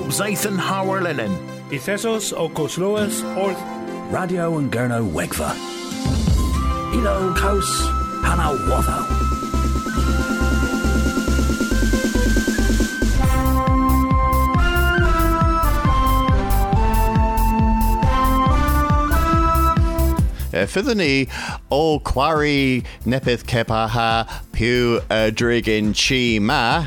Zathan Howard Linen. Ithesos o Cosloas Orth. Radio and Gurno Wegva. Ilo Kos Panawatho. Fyddwn ni o Quarry Nepydd Cepaha Pew Drigin Chi Ma.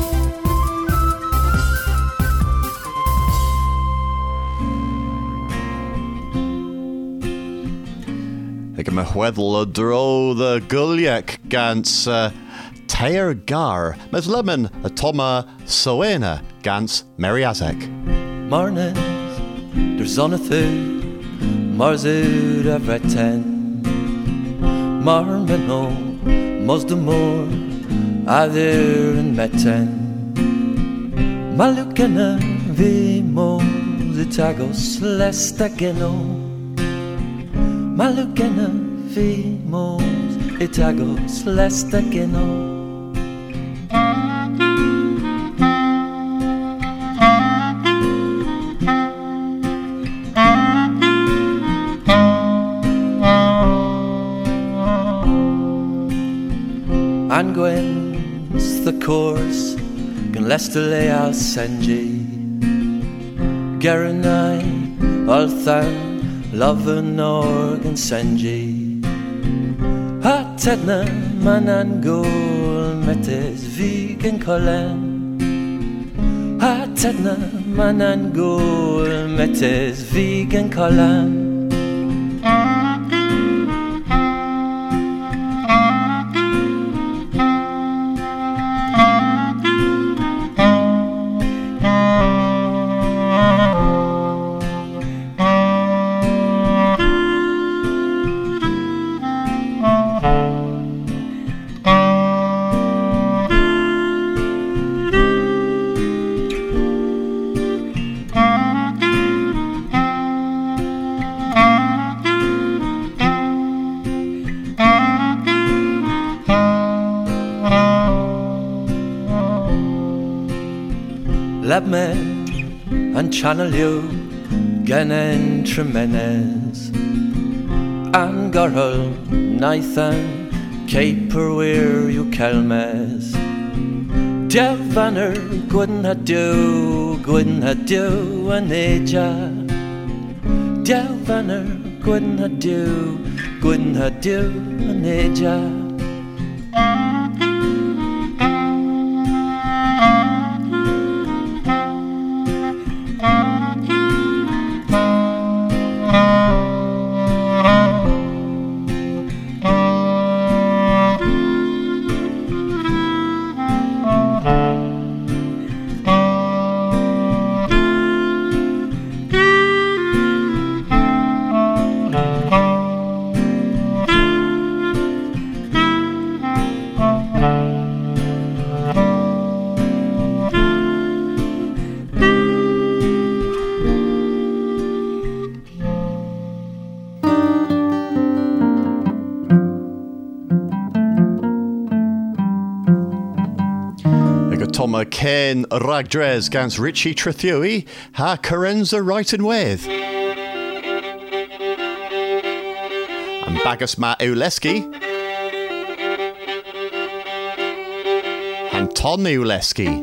Ag yma chweddl o dro the Guliac gans Teir Gar Mes Lemon a Toma Soena gans Meriazek. Marnes, der Sonnethu Marzud a vretten Marmeno Mos de Moor Adir en metten Malukena Vimos Itagos Lestegeno Malukena Vimos Itagos Lestegeno Angwens the course Gan Lester Leal Senji Gerenai Althan Loven Organ Senji Ha Tedna Manangol Metes Vegan Colen Ha Tedna Manangol Metes Vegan Colen Labmen and channel you Genen Tremenes and Gorhul Nathan Caper where you Kelmes Devaner Gooden Hadu and Aja Devaner Gooden Hadu and Aja Toma Ken Ragdres gans Richie Trethui ha Carenza writing with. And Bagus Ma Uleski. And Ton Uleski.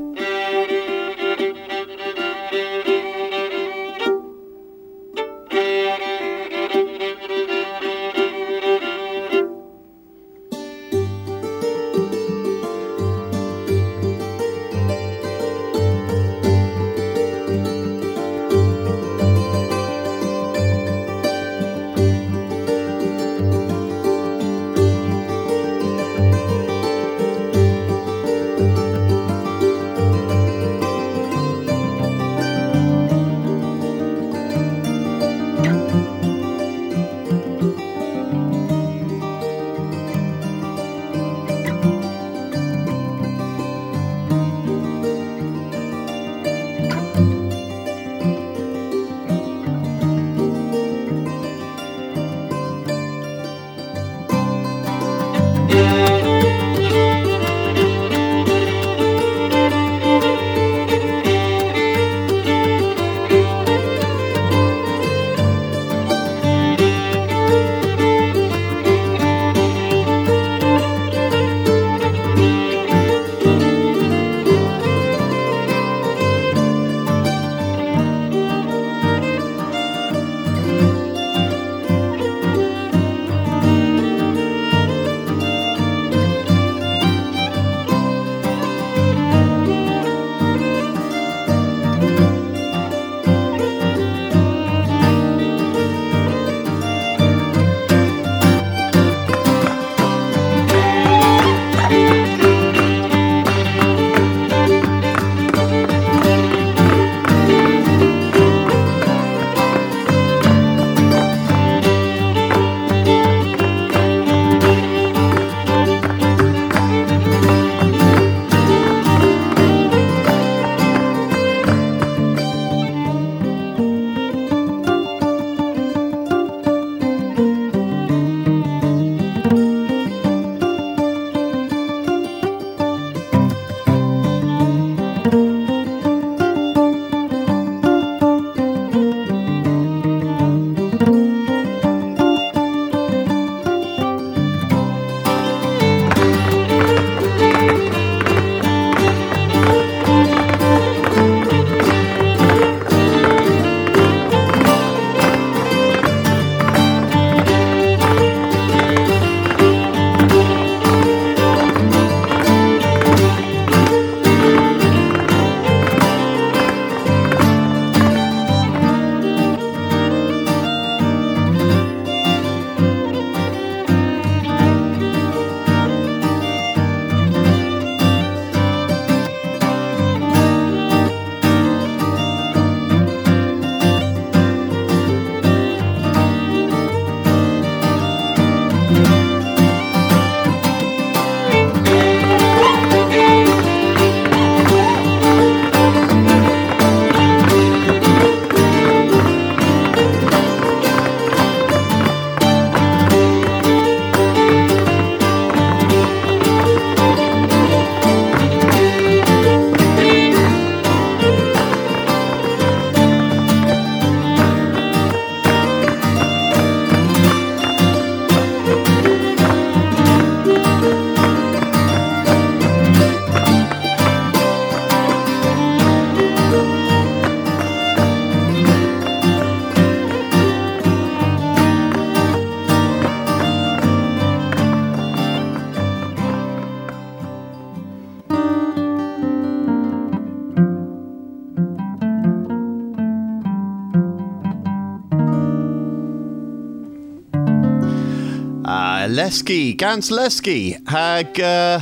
Leski, Gans Leski, hag,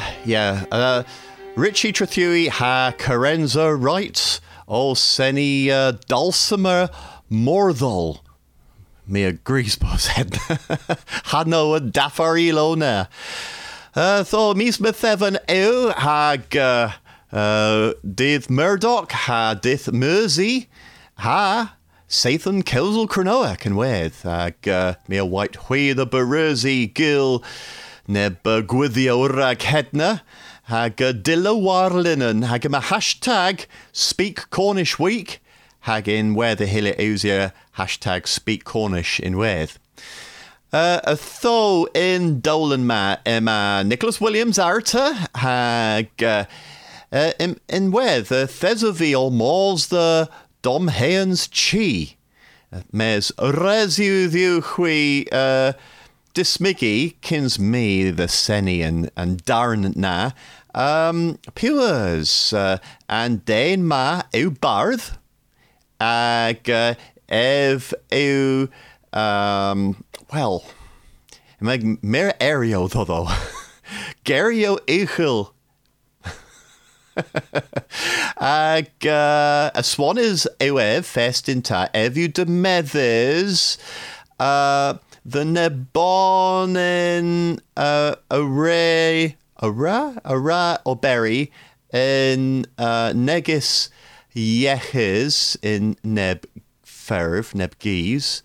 Richie Trethui ha Carenza Wright, o Seni Dulcimer Morthal. Me a greasebus head. Hano a daffar ilona. Tho mis methevan ew hag dydd Murdoch ha dydd Mersey ha Sathan Kelsel Cronoac and wedd hag me a white whedd a Berursey gil neb gwyddio rag hedna hag dilla warlinen hag ma hashtag Speak Cornish Week hag in where the hill eusia hashtag Speak Cornish in wedd. Tho in Dolan ma Emma Nicholas Williams Arta hag in wedd Thesavi or Mors the Dom Hayens Chi mes resiu thiw hui dismigi kins me the Seni and Darn na Pewers and Dane ma ew barth ag ev ew well meg mer aereo though Gario Eichel ag a swan is ewev fest inta evu de medders the nebonin array or berry in negis yeches in neb ferv neb geese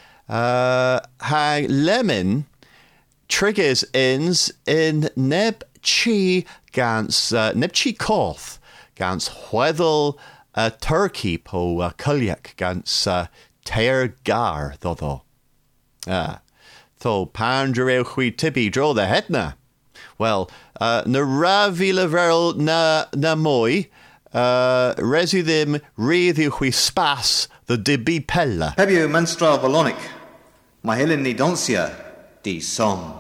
hag lemon triggers ins in neb chi gans neb chi koth gans hweddel turkey po kulyak gans teir gar though tho pandre hui tibi draw the hetna well na ravi leverel na moi resu them redhi hui spas the dibi pella Hebio menstra volonic my helen ni doncia di som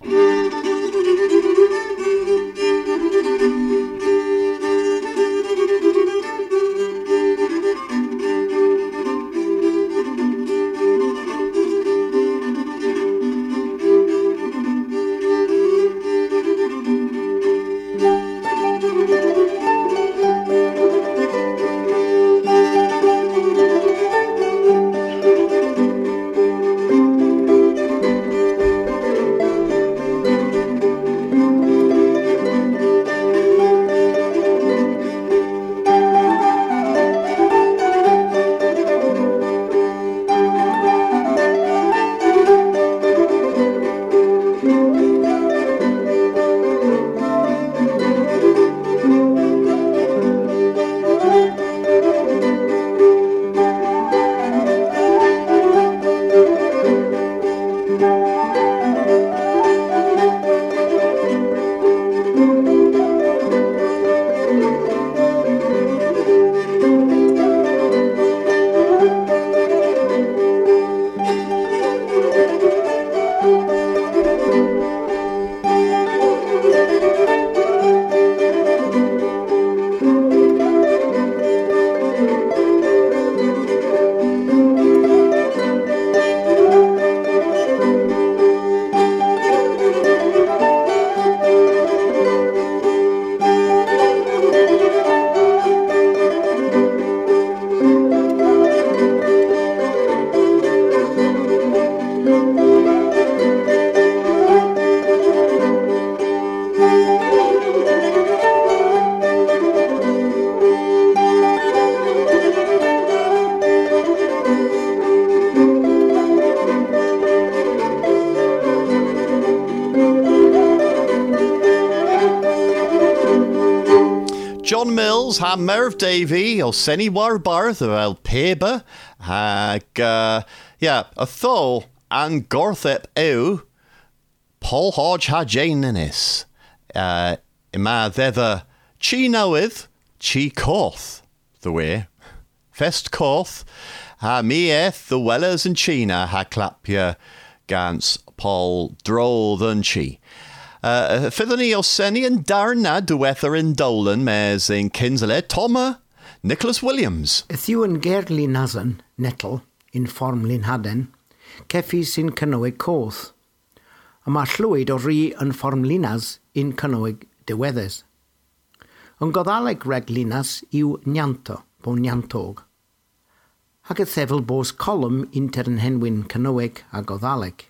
John Mills ha Merv Davy o Seni Warbarth o El Peba hag a tho an gorthep ew Paul Hodge ha Jane Innis ima thedda chi newydd chi corth the way fest corth ha mi eth the wellers and China ha clapia gans Paul drodd and chi Fyddwn ni o Seni yn darna diwether in Dolan mes in Kinsale Toma Nicholas Williams. Ythyw yn gerli nazan netl in form Lyn Haden, ceffi sy'n cynnwyd coth. a mae llwyd o ri yn fform linas in cynnwys diweddus. Yn goddaleg reg linas yw nianto, bo niantog. Ac y thefel bos colwm inter yn henwyn cynnwys a goddaleg.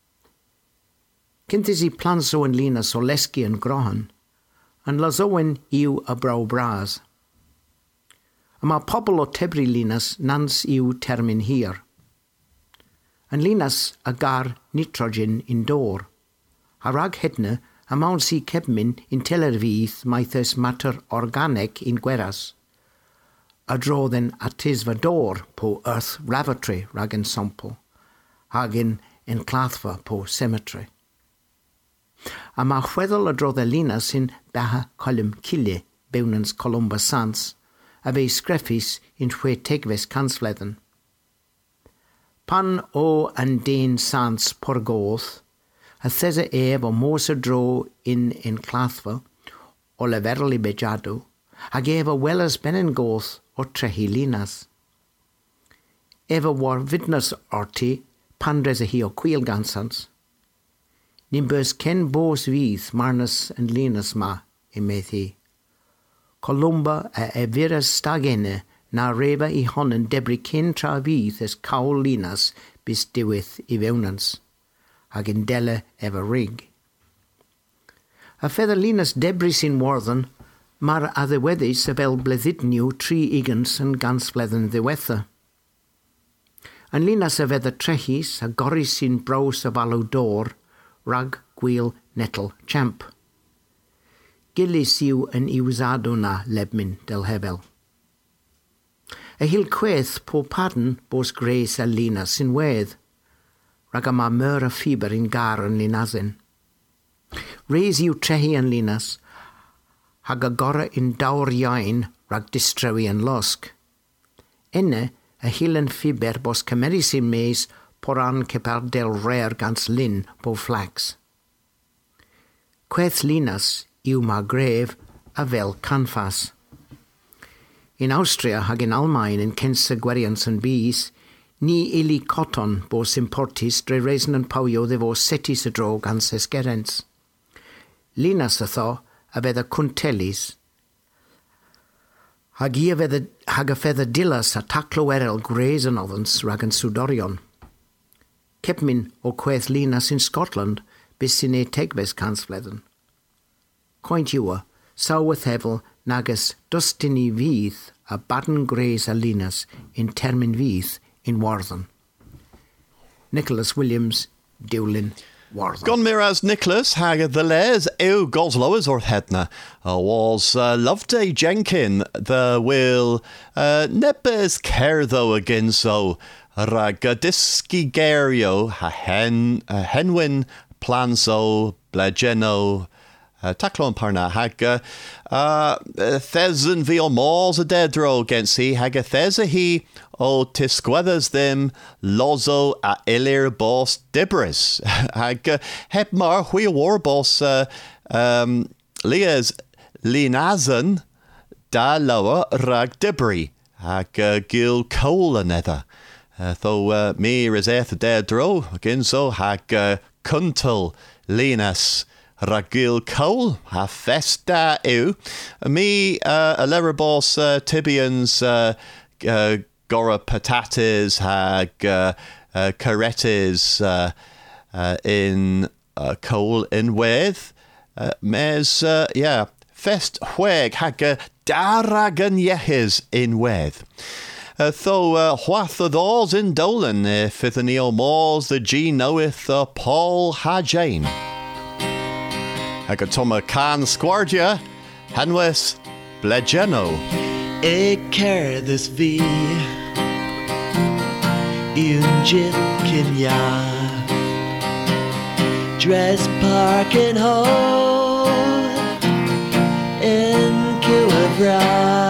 Cyntis i planso yn linas o lesgi yn grohan, yn lazowen yw y braw bras. A mae pobl o tebri linas nans yw termyn hir. Yn linas a gar nitrogen in dor, a rag hedna a mawn si cebmyn in teler fydd maethus mater organic in gweras. A drodd yn atisfa dor po earth lavatory rag yn sampl, hag yn clathfa po cemetery. A mae chweddol a drodd y linas yn baha colum cile bewnans Columba Sans, a fe sgreffus in 60 cansfledden. Pan o yn dyn sans porgoth, a thesa ef o mos y dro in clathfa o leferol i bejadw, ag ef o welas benen goth o trehi linas. Ef o war fydnas orti pan reza hi o cwyl gansans. Nim bys ken bos fydd marnas yn linas ma i meth hi. Columba a efiras stagene na refa i hon yn debri cyn tra fydd ys cawl linas bys diwydd i fewnans, ag yn dele efo rig. A fedda linas debri sy'n warddon, mae'r addeweddus y fel bleddidniw 3 igans yn gansfledden ddiwetha. Yn linas y fedda trechis a goris sy'n braws y falw dor, rag gwyl netl champ. Gillis yw yn iwsado na lebmyn del hefel. Y hil kweth po padden bos greis a linas sy'n wedd, rag yma myr a ffiber yn gar yn linasyn. Reis yw trehi yn linas, hag agora yn dawr iain rag distrewi yn losg. Enne y hil yn ffiber bos cymeri sy'n meis poran cepar del rer gans lin po flax. Kweth linas yw ma gref a fel canfas. In Austria hag in Almain yn censa gwerians yn bys, ni ili coton bos importis dre reisn yn pawio ddefo setis y dro gans esgerens. Linas y tho a fedda cwntelis. Hag a fedda dilas a taclo erel gwres yn oddans rag yn swdorion. Cepmyn o kweth linas in Scotland bys sy'n ei tegbes cansfledden. Coint yw sawyth hefel nagus dustin i fydd a baden gres a linas in termyn fydd in Warddon. Nicholas Williams, Dewlin, Warddon. Gon miras Nicholas hag the les ew goslowers or hedna was Loveday Jenkin the will nebes care though again so rag diski gerio ha henwyn planso blegeno Taclon parna hag thesen vi o mors a dedro against he hag a thesa he o tisquethers them lozo a ilir boss dibris hag heb mar hui war boss lias linazen da lower rag dibri hag gil coal another though me is eth dedro again so hag kuntal linas Ragil Cole, ha festa ew. Me a lerabos tibians gora patates hag caretes in Cole in wedd. Mes fest hweg hag daragan yehes in wedd. Though whath o those in Dolan if the neo mors the G knoweth Paul ha Jane. Ag toma can sguardia, hanwes blegeno. E cer this vi un jit kinya dress park and ho in Kilabra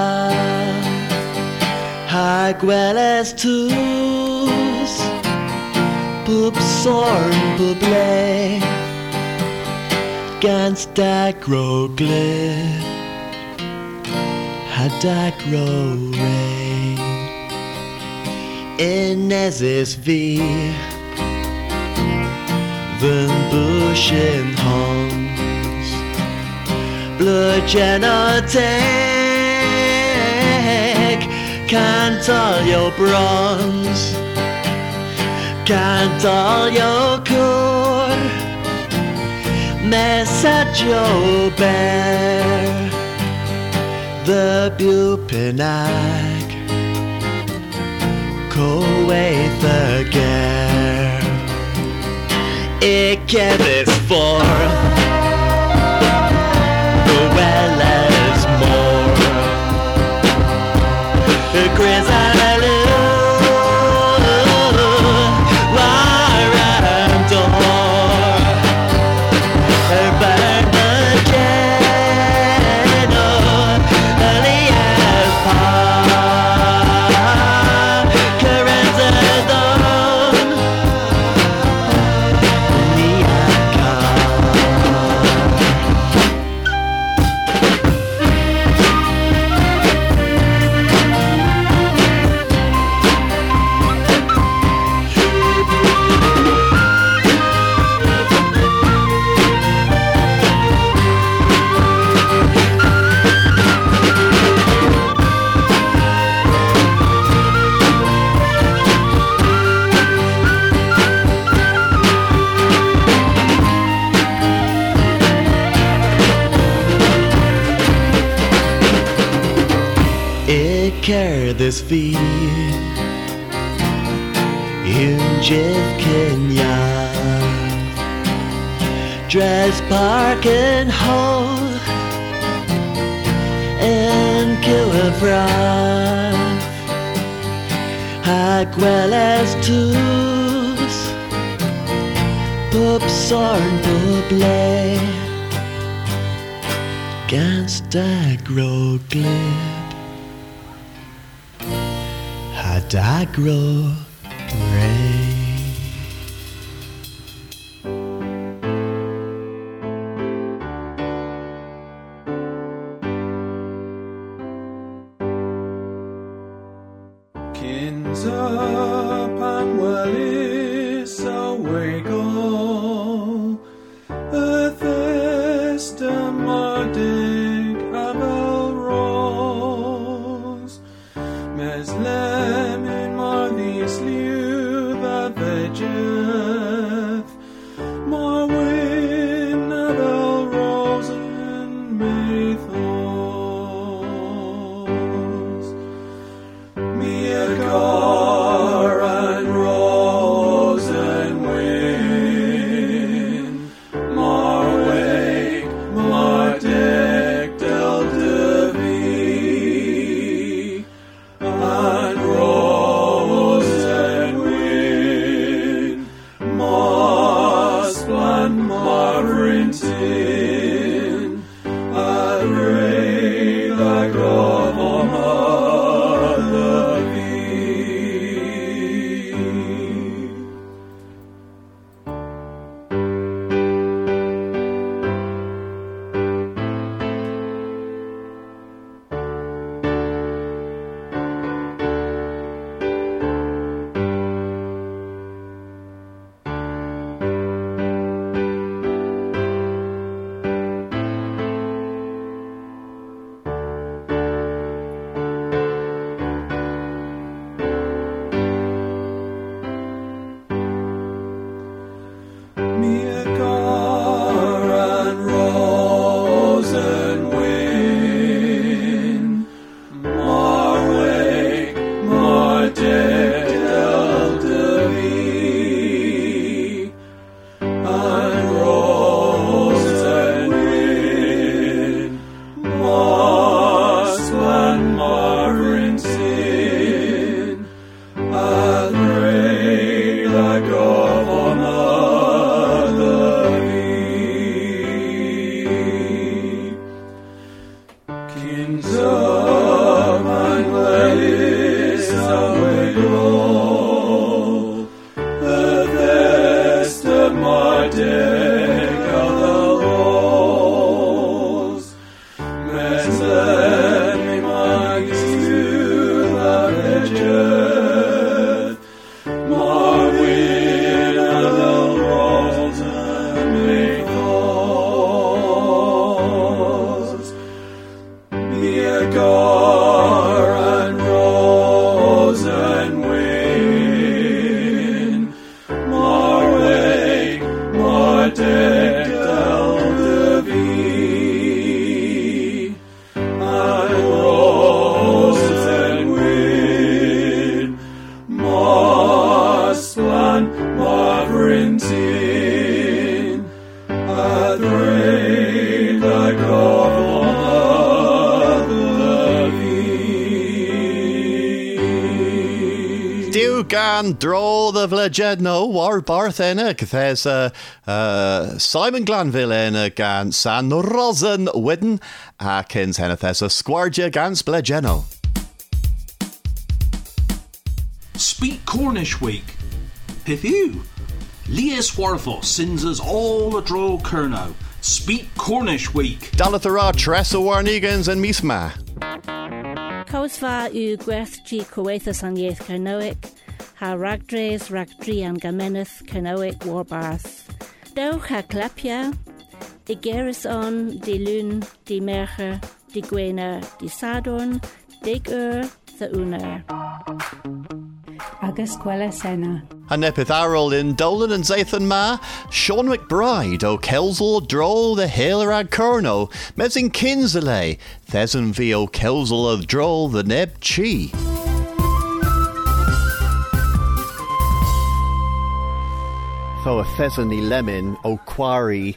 hagueles tus pub sorn buble Gans dagro-gle hadagro-re Inesis vi Vyn ocean homes. Blood genotek, can't all your bronze, can't all your core, message your bear, the bupenag, Koweith the Ger. Ik heb het voor, the well as more. The Chris this fee in Jeff Kenya, dress park and hole and kill a frog, hag well as twos, pup sorn puplay, ganst agro glib. Dagro Ray. Kins up and well is away go. Earth the mardig abel rose. Meslem in Marthis liu that vegeth. Marwin abel rose and Mathos. Miagar and rose and win. Marwake, Mardek del Devi. And rose and win. Diw gan dro the Vlejedno war Barth enna, there's Simon Glanville enna gan San Rosen Widden, Akins henna there's a Squardia gans Vlejedno. Speak Cornish Week. Pithu. Lias Warthos sins us all a dro Kerno. Speak Cornish Week. Dalathara Tressa Warnigans and Misma. Cosva u gwerth G Coethus an Yeth Kernoic, ha Ragdres, Ragdri and Gameneth Kernoic Warbarth. Do ha Clepia, de Gerison, de Lun, de Mercher, de Gwener, de Sadorn, de the Uner. Agus Gwella Senna. A nepith Arol in Dolan and Zathan Ma, Sean McBride o Kelsel Droll the Halerad Kerno, Mezzing Kinsley, Thezan V o Kelsel of Droll the Neb Chi. So a Thezany Lemon o Quarry.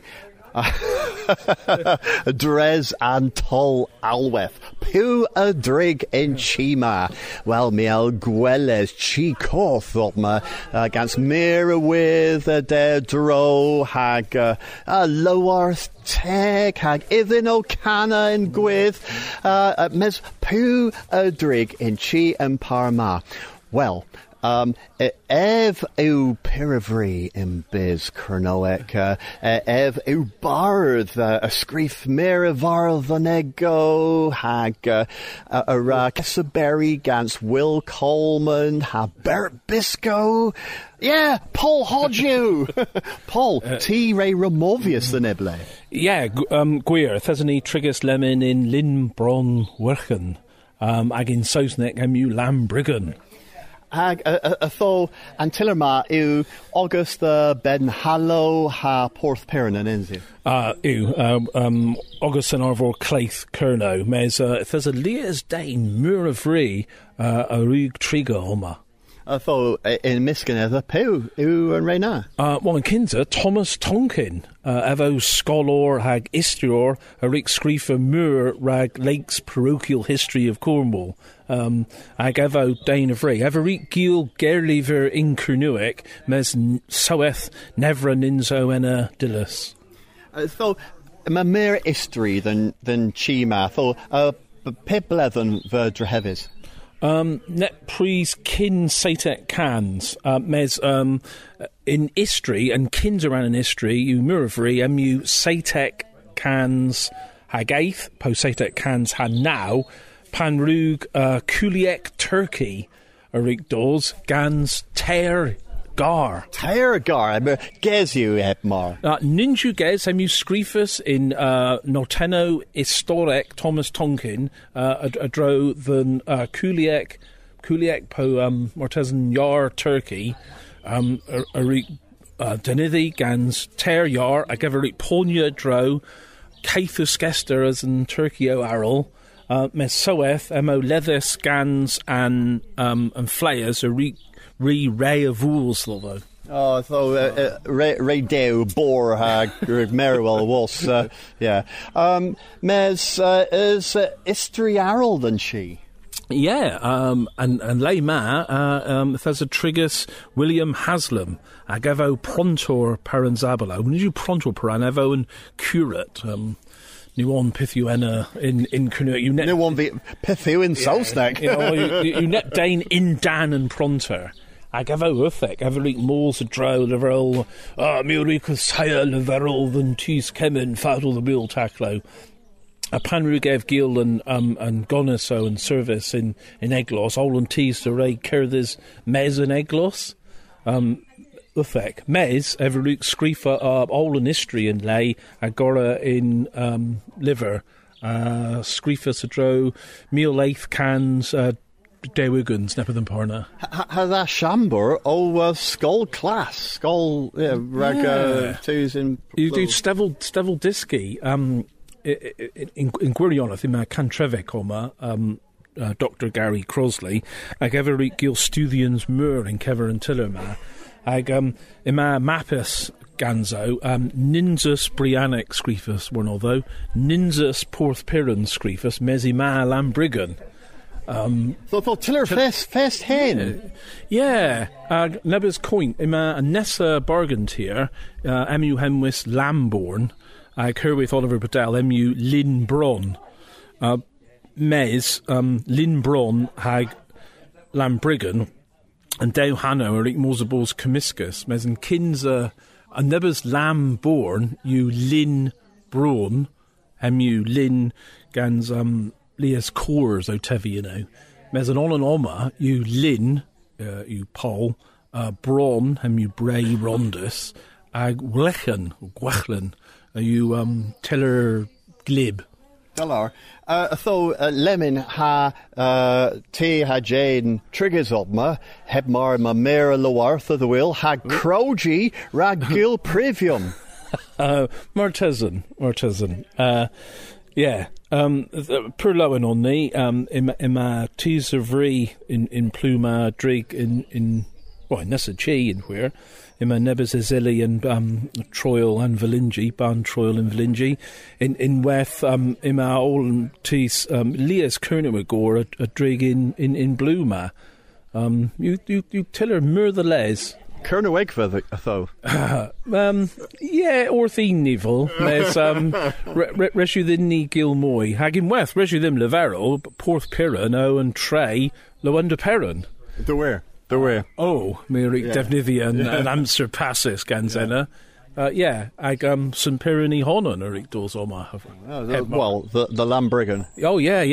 Dres and Tol Alweth, Pew a Drig in Chima. Well, Miel Gwelles Chi Corthopma against Mira with a dead dro hag Lowarth Teg hag Ithin O'Cana in Gwith Mes Pew a Drig in Chi and Parma. Well, Ev eu Pirivri in Biz Kernoek, Ev eu Barth, a Screef Miravar Vanego, Hag, Casaberry Gans Will Coleman, ha Bert Bisco, yeah, Paul Hodgew, Paul, T. Ray Ramovius the Nible. Yeah, Gwir, Thesany Trigus Lemon in Linbron Wirchen, ag in Sosnek emu Lambriggan. Hag a tho Antillerma yw August Ben Hallow ha Porth Perrin yn Enzi. August yn arfor Claith Kerno, mes there's a Leas Dane Mur of Ree a Rug Triga Homa. A tho in Miskin edda Pew yw yn Reina. Well in Kinza, Thomas Tonkin, evo Scholar hag Istrior, a Rick Screefer Mur rag Lakes Parochial History of Cornwall. Ag evo Dane of Ree. Evo Rick Gil Gerliver in Kernuic, mes Soeth Nevra Ninzo ena Dillis. So, ma mere history than Chima, so Piblethan Verdra Hevis. Net pries kin satek cans, mes in history and kinderan in history, you muravri, mu satek cans hagaith, po satek cans han now, panrug kuliek Turkey, arik doors, gans ter gar. Ter gar, gez you epmar. Ninju gez, mu screefus in Noteno historic Thomas Tonkin, adro than kuliek po mortesan yar Turkey, arik denithi gans ter yar, agaverik ponya dro, Caethus Gester as in Turkey o Arol, mes soeth, mo leathers gans and flayers, arik Ray of Wools, though. Oh, so Ray Dew Bor Merriwell was yeah. Mes is Istri Arroll than she. Yeah, and lay ma there's a Trigus William Haslam, Agevo Prontor Paranzabalo. When you Prontor Paranevo and Curate, New on Pithuena in Canoe. You net New on Pithu in Solsnack. You net Dane in Dan and Prontor. Ag efo wytheg, efo rhaid môs y draw leferol, mi o rhaid cysaya leferol than tis cemen ffadol the mil taclo. A pan rhaid ef gil and goneso and service in Eglos, all and tis to rhaid cerddys mes yn Eglos. Wytheg, mes, efo rhaid sgrifa all and history in lei, agora in liver, sgrifa sa dro, mil eighth cans, Dewigans, nepper than Parna. Has that Shambur skull class, skull rag twos in. You do Stevel Diski in Gwirioneth in my Cantrevec or Dr. Gary Crosley. Ag every gil Studians Mur in Kever and Tillerma. Ag in my Mappus Ganzo Ninzus Brianic Screefus one although Ninzus Porth Piran Screefus Mezima Lambrigan. So tiller fest hen. Yeah, nebys coin ima Nessa Bargantier, emu hemwis Lamborn, Kerwith Oliver Bedell, emu Lynn Bron, Mes Lynn Bron hag Lambrigan, and Dew Hanno Eric Mosables Comiscus, Mes and Kinza, and nebys Lamborn, you Lynn Braun, emu Lynn Gans Lias Cores Otevi, you know. Mes an on and oma, you Lynn, you Paul, Braun, you Bray Rondus, ag Gwechlen, you Tiller Glib. Dalar. Lemon ha te ha Jane triggers op me, heb maar ma mera loarth of the will, ha croji rag gil privium. Martesan. Yeah. Per lowen on ni, ima teaser vri in pluma drig in Nessa Chi in where, ima nebes ezili and Troil and Valingi, ban Troil and Valingi, in weth ima all teas Lias Kernewagor a drig in bluma. You tell her mur the les. Kernewegva though. Yeah, orthine nivel. There's reshu the ni Gilmoy. Hagin weth reshu them Levero, Porth Piran, O and Trey, Loanda Perrin. The where? Oh, Mary Devnivia and Amster Passis Ganzena. Yeah, ag St. Pyrenees Honan Eric Dawes Oma. Well, the Lambrigan. Oh yeah.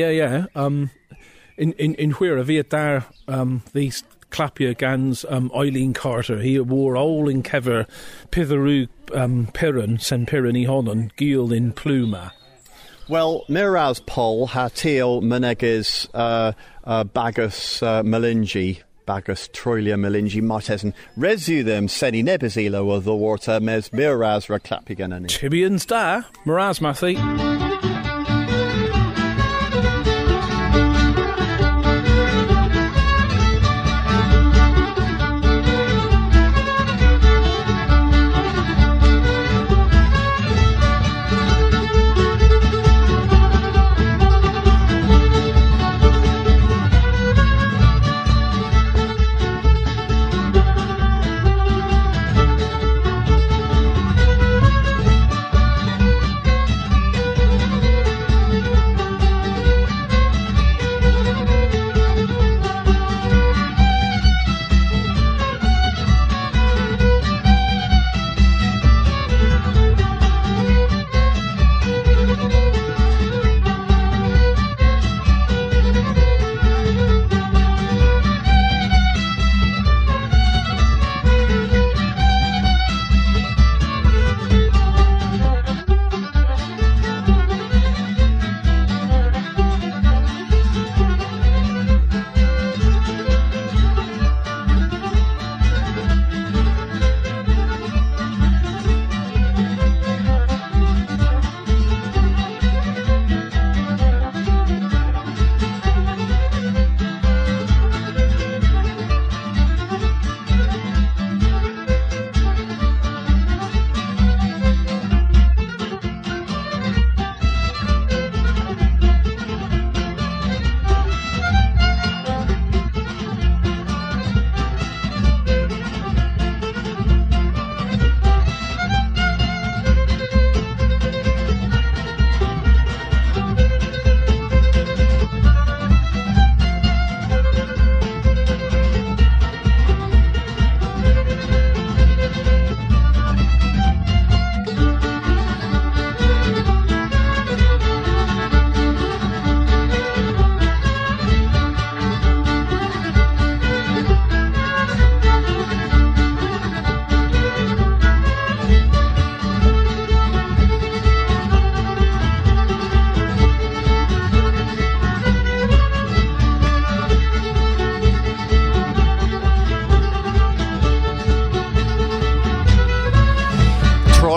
In where a viet there these Clapia Gans Eileen Carter, he wore all in Kever Pitheroo Piran, St. Pyrenees Honan, Gil in Pluma. Well, Miraz Paul ha Teo Meneges Bagus Melingi. Bagus Troilia Melingi Martesen Resu them Seni Nebezilo of the water Mes Miraz Raklapigan. Tibians da, Miraz Mathy.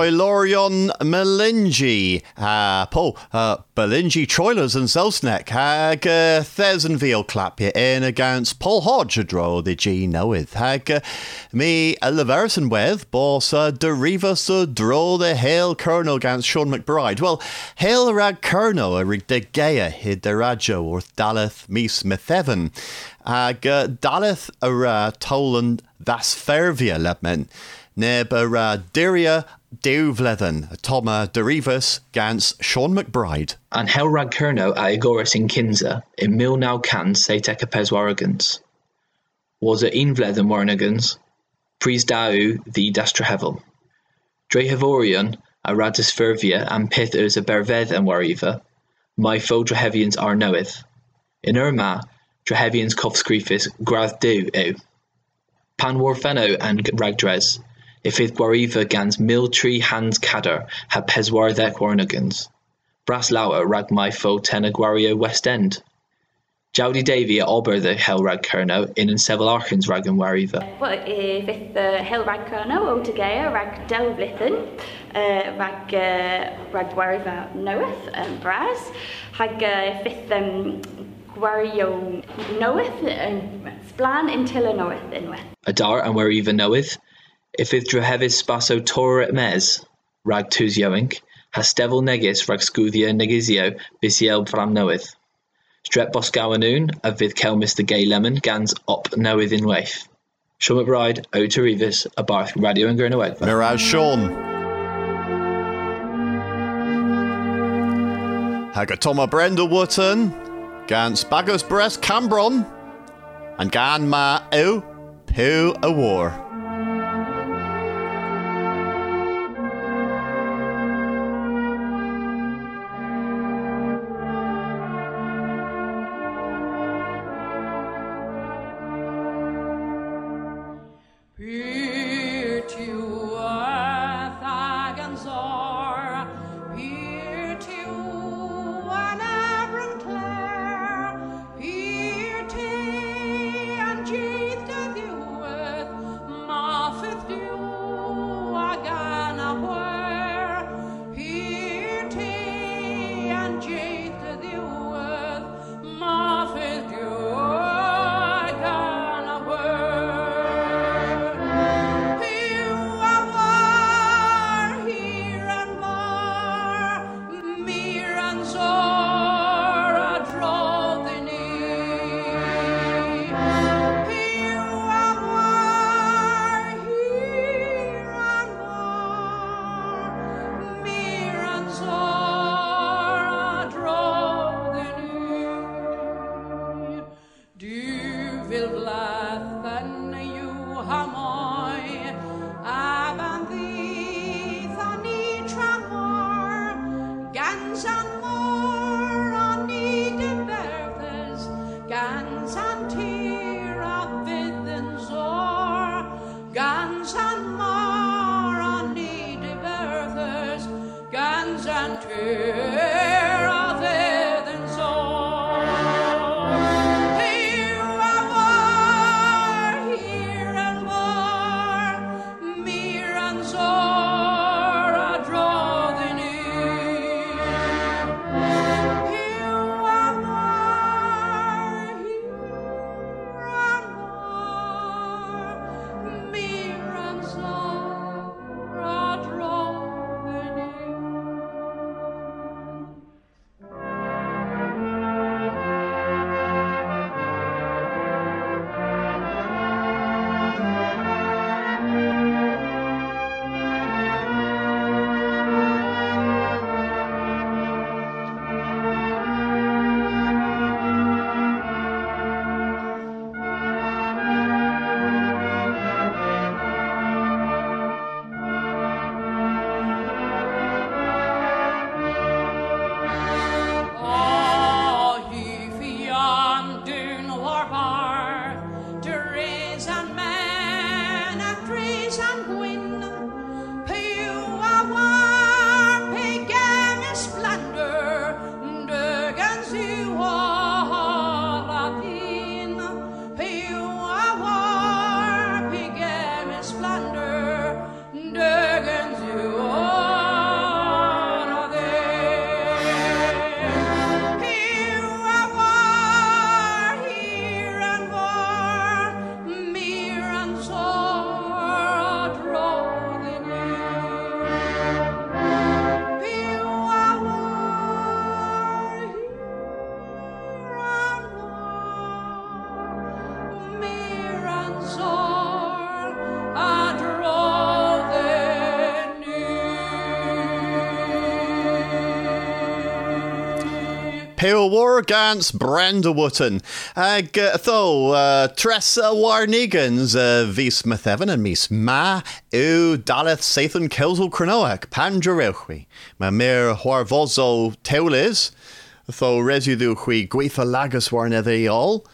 Troilorion Melingi. Belingi Troilers and Zelsnek. Hag Thesenville clapia in against Paul Hodge a draw the G knoweth. Hag me a Leverson with boss Derivas a draw the Hale Kerno against Sean McBride. Well, Hale Rag Kerno a rig de Gaia hid the Rajo or Daleth me Smith-Evan. Hag Daleth a Toland that's Fairvia Lebman. Neb a Diria Duvlethen, Toma Derivas gans Sean McBride. And Helrag Kerno a Igoris in Kinza, in Milnau Can Satek a Peswaragans. Was a Invlethen Warnagans, Pries Dau the Dastrahevel. Drehevorion a Radis Fervia and Pithers a Berved and Wariva, my foe Drehevians are knoweth. In Irma, Drehevians Kovskrifis Grath Du Eu. Pan Warfeno and Ragdres. If it Gwariva gans Miltree Hans Cadder ha Peswarthek Warnagans. Brass Laua rag my foe Tena Gwario West End. Jowdy Davy a Ober the Helrag Kerno in and several Archens rag and Wariva. Well, if the Helrag Kerno o Tegea rag Delvlithen, rag Wariva Noeth and Brass, hag fifth Gwario Noeth, Splan Intilla Noeth inweth. Adar and Wariva Noeth. If it Drehevis Spaso Tor at Mes, rag Tus Yoink, has Devil Negis rag Scuthia Negizio, Bisiel Fram Noeth. Strep Boscawanoon, a vid Kelmis the Gay Lemon, gans op Noeth in Waif. Sean McBride, O Terevis, a Barth Radio and Gurnaweg. Mirage Sean. Hagatoma Brenda Wotton, gans Bagus Breast Cambron, and Gan Ma O Poo a War. Pewar gans Brandawutton. Tressa Warnigans, vis Mathevan and mis ma, Daleth Sathan Kelsel Cronoak, Panjarelchi, ma mere Huarvozo Teulis, residuhui Guifa Lagus Warnethe all,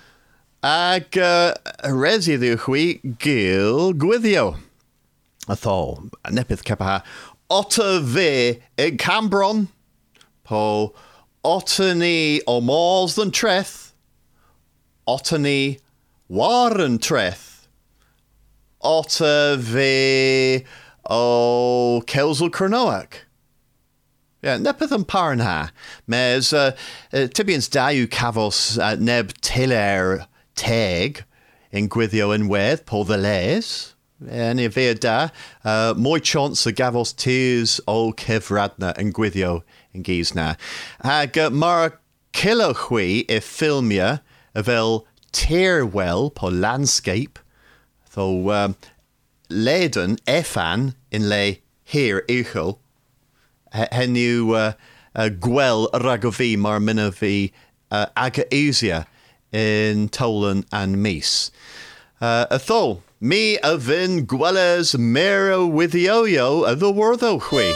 residuhui Gil Gwithio. Nepith Kepaha, Otta ve Cambron, po Ottany o Mors than Treth, Ottany Warren Treth, Otta ve o Kelsel Cronoak. Yeah, Nepith and Parnha, mes Tibians Dayu Cavos Neb Tiller Teg in Gwithio and Weth, po the Les. En I fe da, moi chance y gafos tears o Kevradna and Gwithio in Gisna. Mar Kilachwi I filmia fel Tearwell po landscape, tho Leiden Efan in le here Uchel, henu Gwel Ragovi mar minna vi Agaesia in Tolan and Mies. Tho, me a vin Gwelles mero with yo-yo a the wortho hui.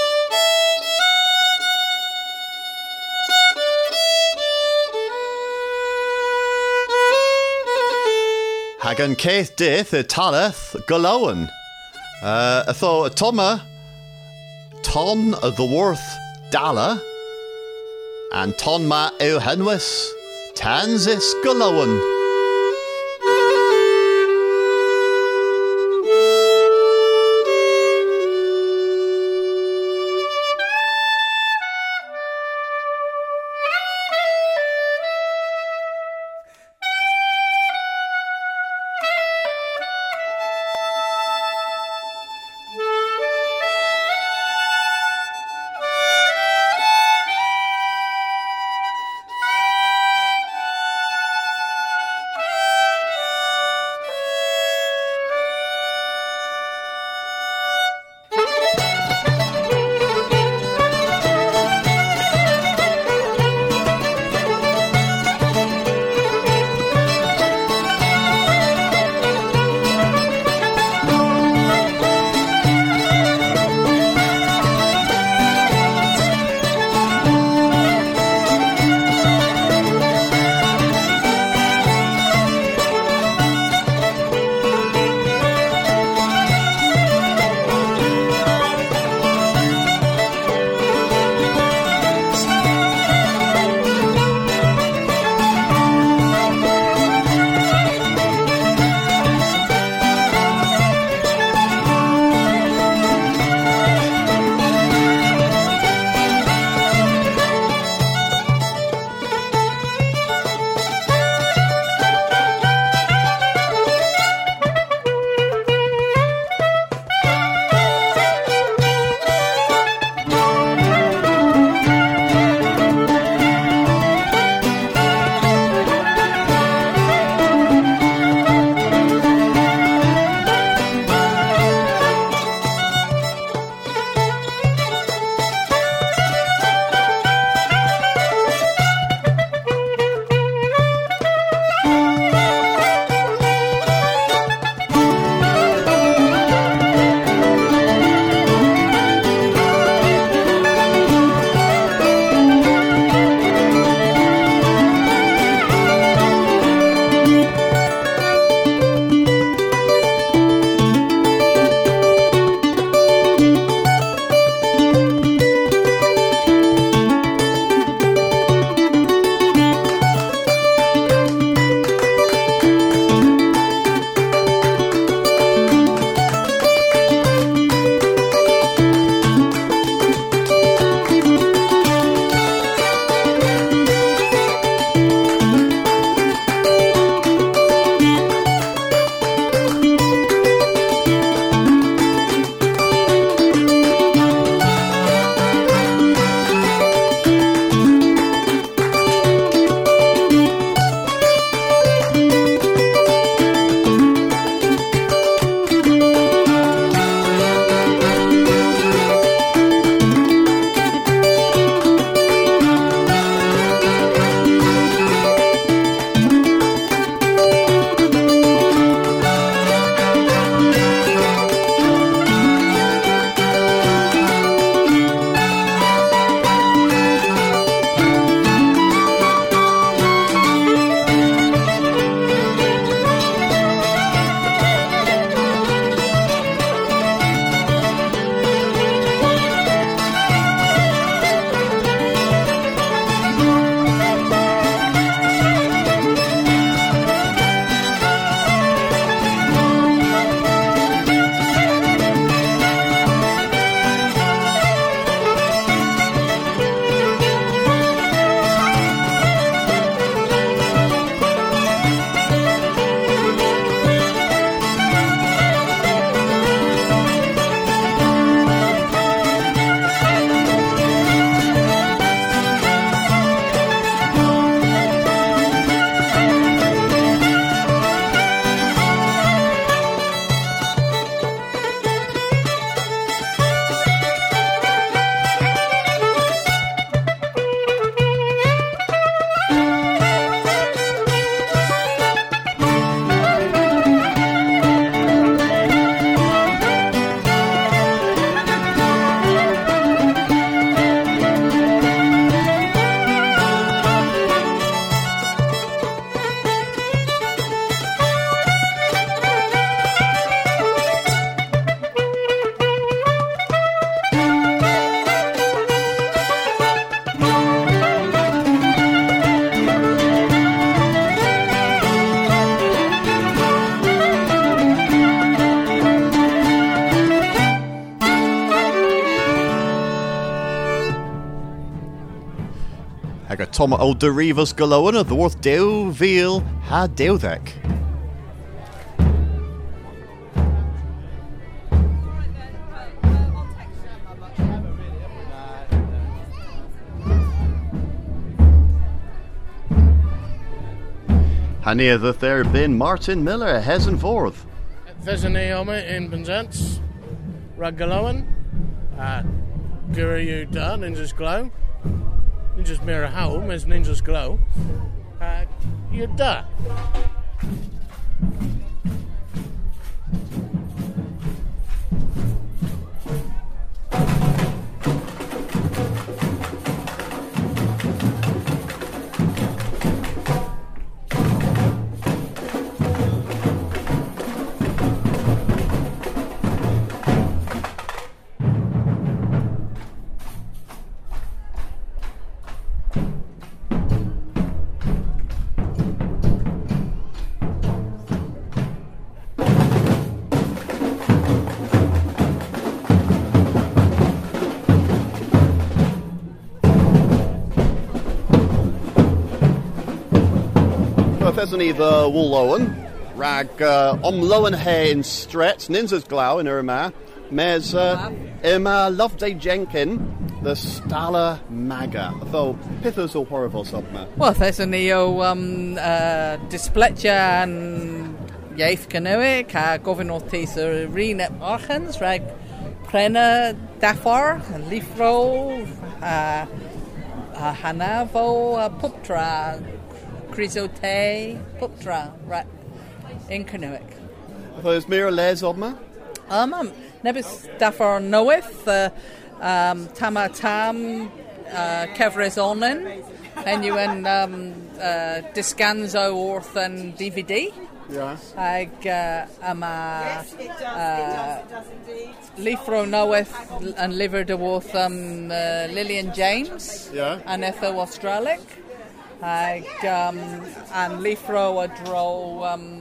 Hagan Keith Dith a Taleth Galowan. Tho Toma Ton the Worth Dala and Tonma Euhenwis Tansis Galowan. Tom o Derivas Galoan, the worth Dew Veal ha Dewdek. Hania that there been Martin Miller, Hezen Forth. There's an Eoma in Benzance, Ragaloan, Guru Da, Ninja's Glow, Ninja's Mirror Home is Ninja's Glow, you da. Fesani the Woolowen, Rag Omlowen Hay in Stretz, Ninza's Glow in Irma, Mes Irma Loveday Jenkin, the Stala Maga. Though Pithers or Horrible Subma. Well, there's a Neo Displetja and Yaith Canoic, Govin Ortisa Renep Archens, Rag Prena Dafar, Leafro, Hanavo, Puptra. Chrysote, Puptra, right, in Canoic. There's Mira Les Obma? Nebis Dafar Noeth, Tamatam, Kevres Onen, and you and Discanzo Orth and DVD. Yeah. Leafro Noeth and Liver de Worth Lillian James. Yeah. And Ethel Australic. And Leafro a draw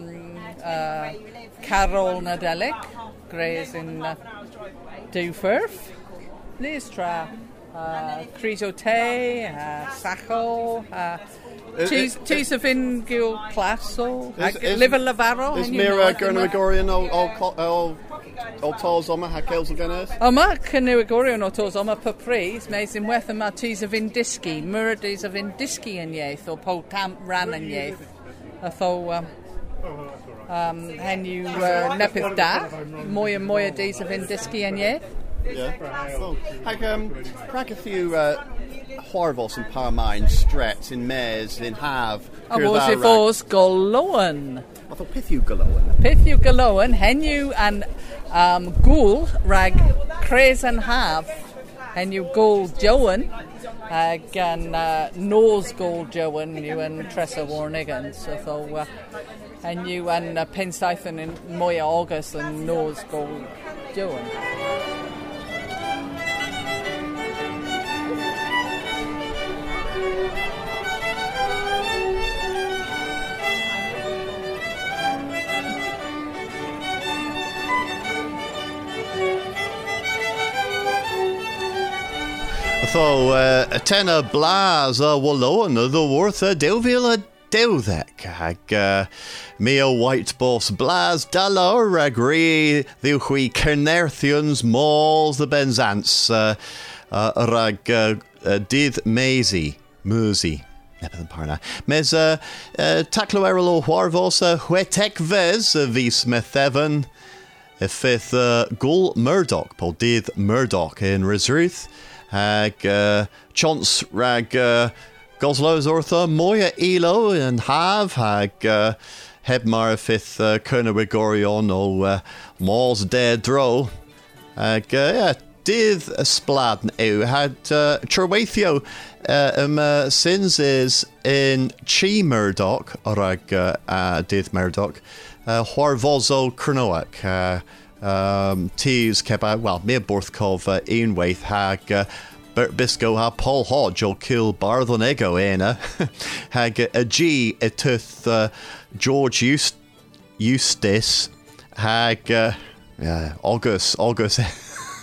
Carol Nadelic, Grays in Dufurf, Listra, Chrysote, Sacho, Cheese of Ingil Classo, Liver Lavaro. Is Mira Gernagorian or Tolzoma Hakels again? Oma Canugorian or Tolzoma Papris, Mays in Wetham Martis of Indiski, Muradis of Indiski and Yaith, or Potam Ran and Yaith. I thought, and you Nepith Da, Moya Ds of Indiski and Yaith. Yeah. Well, crack a few Horvos and Parmine, Stretz, in Mares, in Have. I was if Oz Goloan. I thought Pithu Goloan. Pithu Goloan, Henu and Ghoul, Rag, Craze and Have. Henu Ghoul Joan, and Nose Ghoul Joan, you and Tressa Warnigan. So, and you and Pensython and Moya August and Nose Ghoul Joan. So, Atena Blaz Walloan, the worth a Delvila Dewdek, Hag Mea White Boss Blaz Dallar, Ragri, the Hui Kernerthians, Malls, the Benzance, Rag Did Maisie, Musi. Parna. Mes Tacloerlo Huarvos, Huetek Vez, Vis Methevan, Fifth Gul Murdoch, Paul Did Murdoch in Resruth. Hag Chance Rag Goslows Ortha Moya Elo and Have Hag Hebmar Fifth Kerna Rigorion O Mals Dead Dro Hag Did Spladn Eu had Cherwathio Sins is in Chi Murdoch Rag Did Murdoch Horvozo Kernoak Tees Keba, well, Mere Borthkov, Ian Waith, Hag, Bert Bisco, ha Paul Hodge, or Kill Barthon Ego, Ena, Hag, a G, Etuth, George Eustace, Hag, August,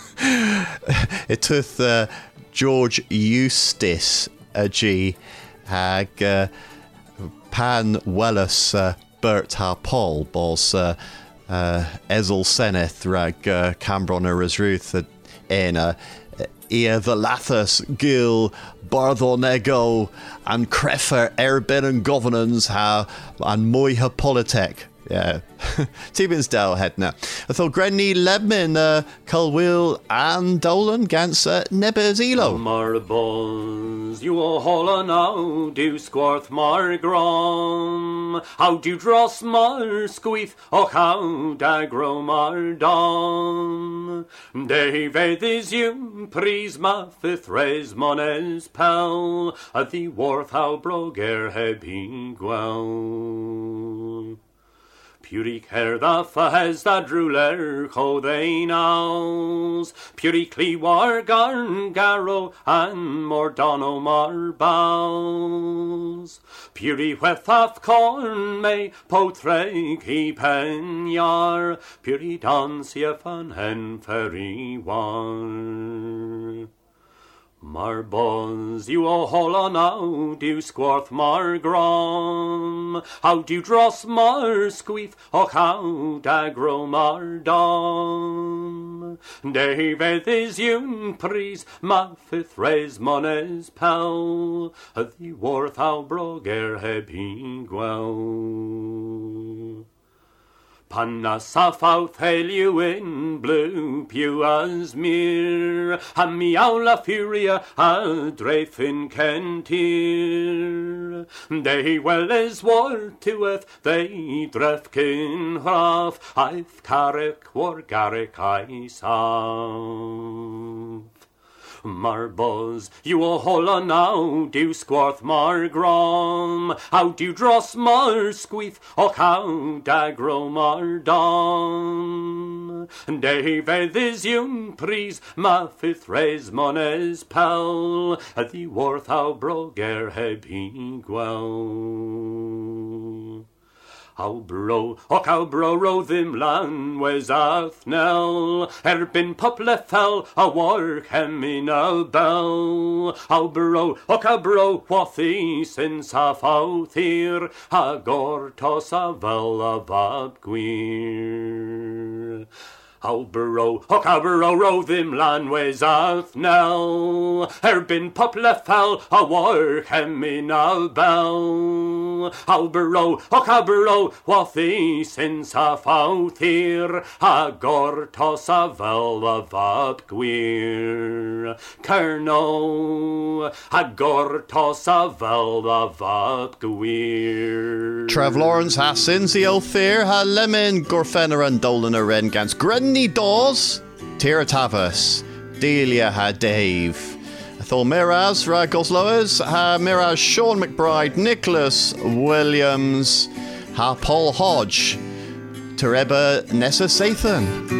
Etuth, George Eustace, a G, hag pan welus Bert ha Paul bos Ezel Seneth rag Cambron Ruth ena Ia the Lathus Gil Barthonego and Creffer Erbin and Governance ha and Moiha Politek. Yeah, Tibins Dow head now. I thought Grenny Lebman, Culwill and Dolan Gans Nebers Elo. Marbons, you a holla now, do squarth mar grom. How do dross mar squeeth, och how da grow mar dom. David is you, pris ma fifth res mones pel, at the worth how broger hebi gwell. Purig her the fahes da druler ho they nows. Purig clee war garn garrow and mordono mar bows. Purig wethaf corn may potreg he penyar. Purig dance yef an hen ferry war. Marbons, you o holla now, do squarth mar grom. How do dross mar squeeth, och how da grow mar dom. David is yun pris, ma fifth res mones pel, the worth how broger hebi gwell. Panna safauth heliu in blue pew as mir, a miaula furia a drefin kentir. They well as war toeth, they drefkin hraf, I've carrick war garrick I sav. Marbos, you a holla now, do squarth mar grom. How do dross mar squeeth, och how da grow mar dom. David is yun pris, ma fifth res mones pel, at the worth how broger hebi gwell. How bro, och how bro ro them lan was athnel, bin puple fell a wark hem in a bell. How bro, och how bro, what the since half out here, a gortos a vel a bab gwir. How bro, och how bro ro them lan was athnel, bin puple fell a wark hem in a bell. How bro, och how bro, what the since half out here, a gortos a vel a vab gwir. Kerno, a gortos a vel a vab gwir. Trev Lawrence ha Sinzi Ophir ha Lemon Gorfenner and Dolan a Ren Gans Grenny Dawes Tira Tavas Delia ha Dave Thor Miraz ra Gosloas ha Miraz Sean McBride Nicholas Williams ha Paul Hodge Tereba Nessa Sathan.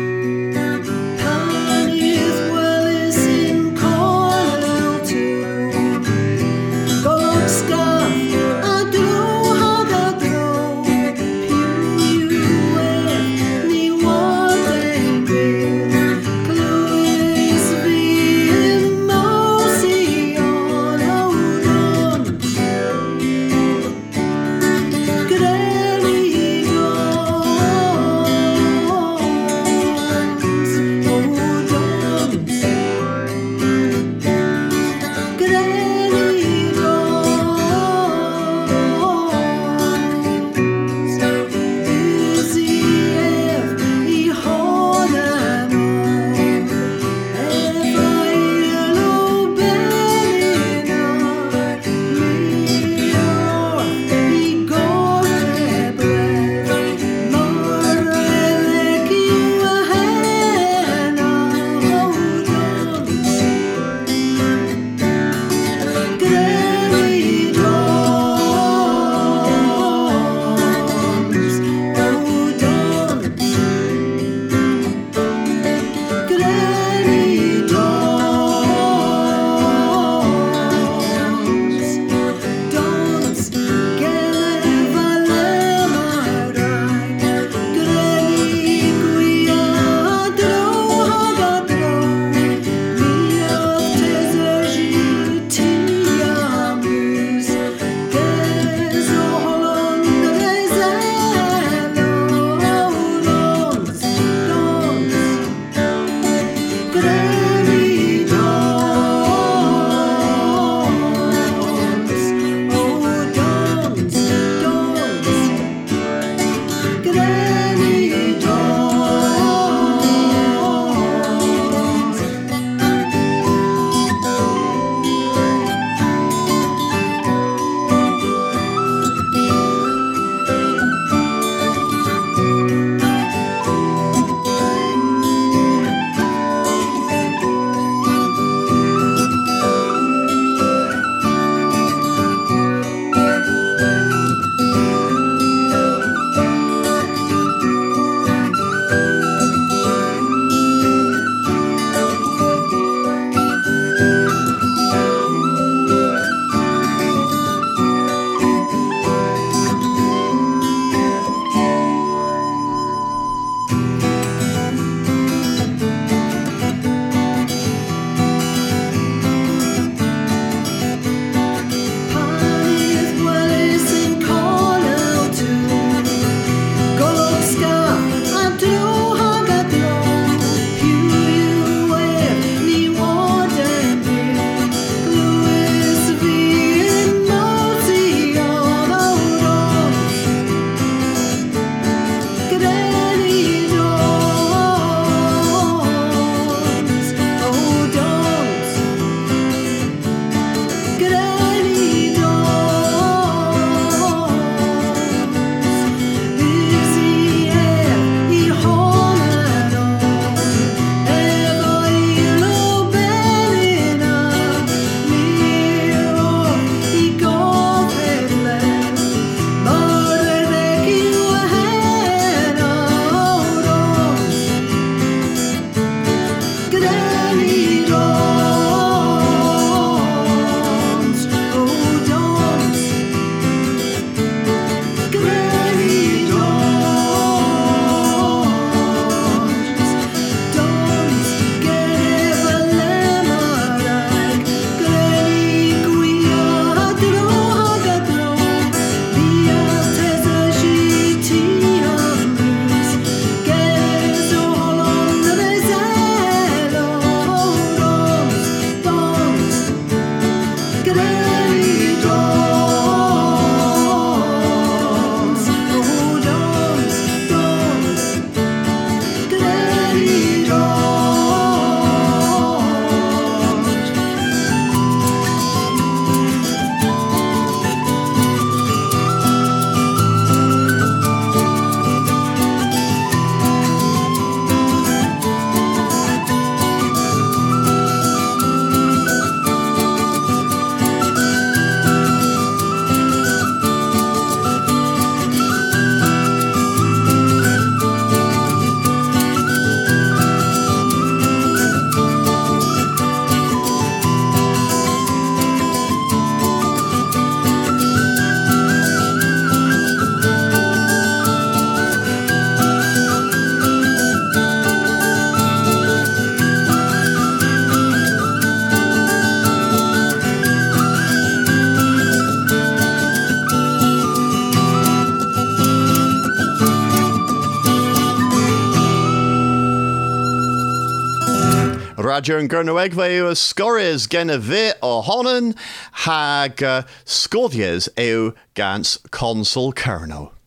Radio yn Gernywegfa yw ysgorius gen y fi ohonon hag sgodies yw gans Consul Cerno.